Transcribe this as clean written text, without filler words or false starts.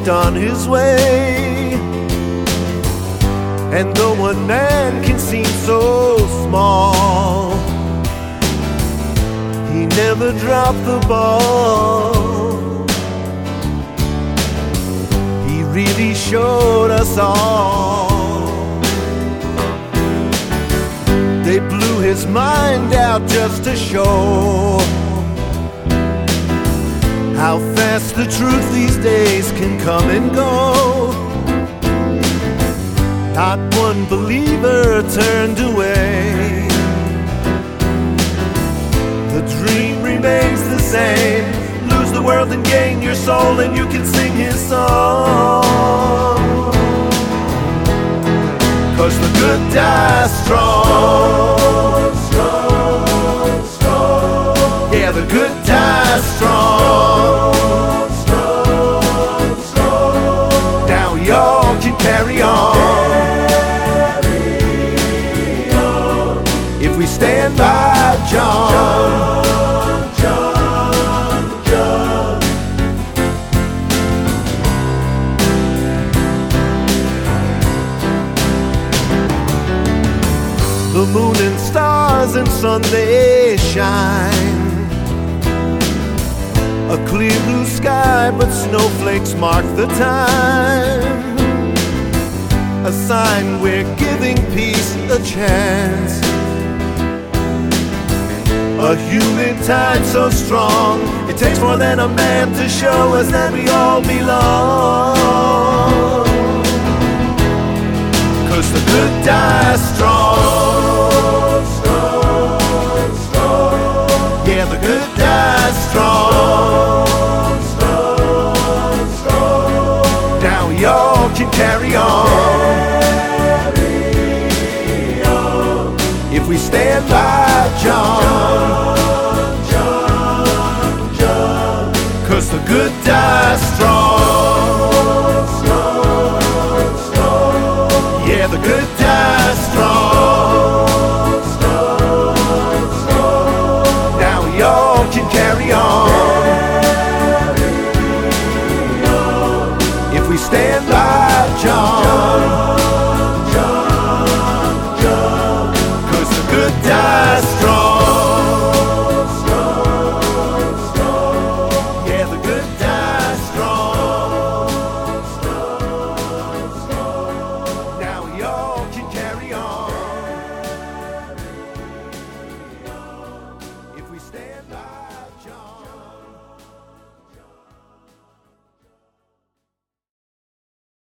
went on his way. And though one man can seem so small, he never dropped the ball. He really showed us all. They blew his mind out just to show how fast the truth these days can come and go. Not one believer turned away. The dream remains the same. Lose the world and gain your soul, and you can sing his song. 'Cause the good die strong. Strong, strong. Yeah, the good die strong. Strong, strong. Now y'all can carry on. If we stand by John. The moon and stars and sun, they shine. A clear blue sky, but snowflakes mark the time. A sign we're giving peace a chance. A human tide so strong, it takes more than a man to show us that we all belong. 'Cause the good die strong. Strong, strong. Yeah, the good die strong. Strong, strong. Now y'all can carry on. If we stand by John. 'Cause the good die strong. Strong, strong. Yeah, the good die strong. Strong, strong. Now y'all can carry on. If we stand by John. 'Cause the good die strong. Strong, strong. Yeah, the good die strong. Strong, strong. Now y'all can carry on.